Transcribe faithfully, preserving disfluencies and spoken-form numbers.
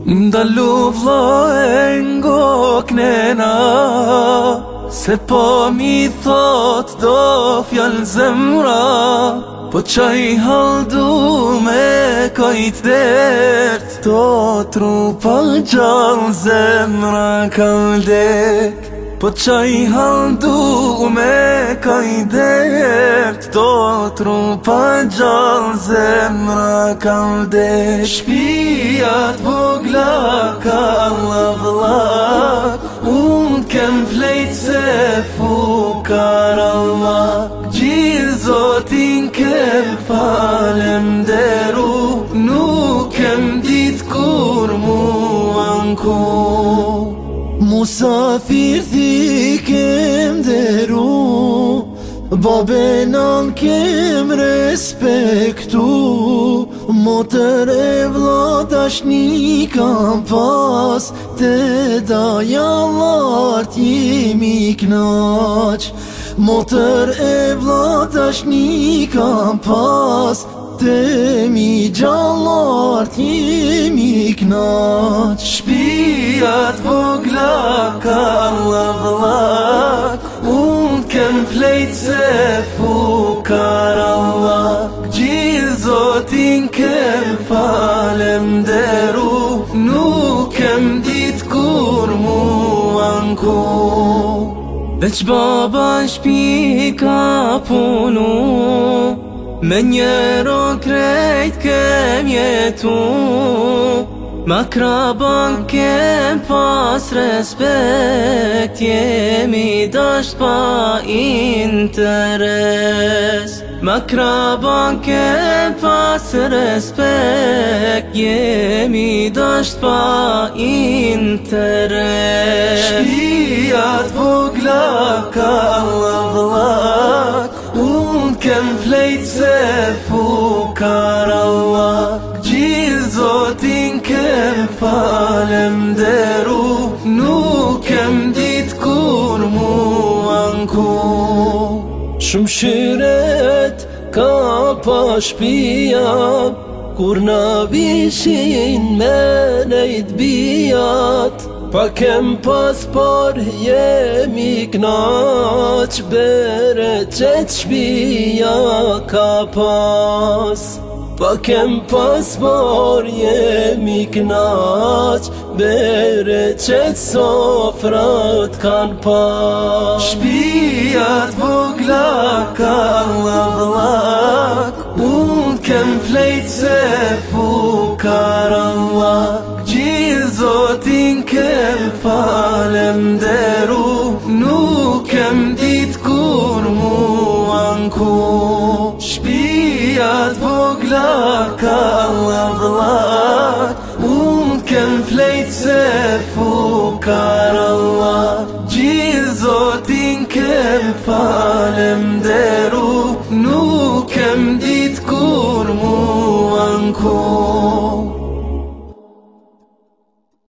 Ndalu vlla e ngoknena, se po mi thot do fjall zemra, po qaj haldu me kajt dert, to trupa gjall zemra kaldek. Po qaj haldu me kajt dert, to trupa gjall zemra kaldek. Shpijat vogla ka lavlak, unë kem flejt se fukar Allah. Gjithë zotin kem falem deru, nuk kem dit kur muan ku. Musafir thi kem deru, babenan kem respektu. Motër e vlla dashni kam pas, te daja lart jemi knaq. Motër e vlla dashni kam pas, te mi gjallart jemi knaq. Shpijat vogla ka lavlak, unë kem flejt se fukar Allah. Gjithë zotin kem falem deru, nuk kem dit kur muan ku. Veç baba shpi ka punu, me njero krejt kem jetu. M'akraban kem pas respekt, jemi dasht pa interes. M'akraban kem pas respekt, jemi dasht pa interes. Shpijat vogla ka lavlak, unë kem flejt se fukar Allah. Gjithë zotin kem falem deru, nuk kem dit kur muan ku. Shumë shiret ka pa shpia, kur na vishin me nejt bijat. Pa kem pas por jemi knaq, bere qet shpia ka pas. Pa kem pas por jemi knaq, bere qet sofrat kan pas. Shpijat vogla ka lavlak, unë kem flejt se fukar Allah. Gjithë zotin kem falem deru, nuk kem dit kur muan ku. Shpijat vogla ka lavlak, unë kem flejt se fukar Allah. Gjithë zotin kem falem deru, nuk kem dit kur muan ku.